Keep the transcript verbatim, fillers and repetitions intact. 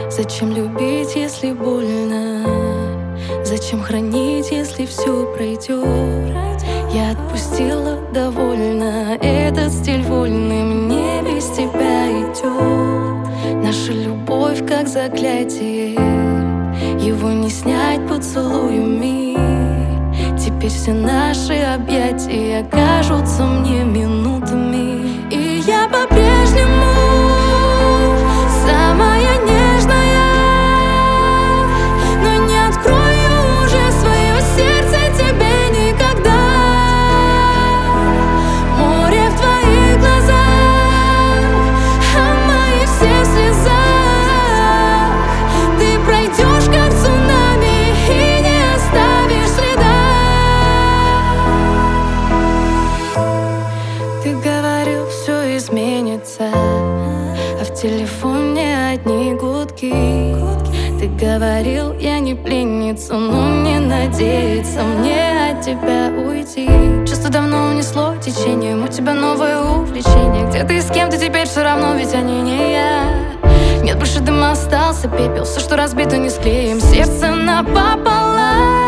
Зачем любить, если больно? Зачем хранить, если все пройдет? Я отпустила довольно. Этот стиль вольный мне без тебя идет. Наша любовь как заклятие, его не снять поцелуями. Теперь все наши объятия кажутся мне минутами. И я по-прежнему самая нежная, но не открою уже свое сердце тебе никогда. Море в твоих глазах, а мои все в слезах. Ты пройдешь как цунами и не оставишь следа. Ты говорил, все изменится, а в телефоне одни гудки. Ты говорил, я не пленница, но не надеяться мне от тебя уйти. Чувство давно унесло течением, у тебя новое увлечение. Где ты и с кем ты теперь, все равно, ведь они не я. Нет больше дыма, остался пепел, все, что разбито, не склеим. Сердце напополам.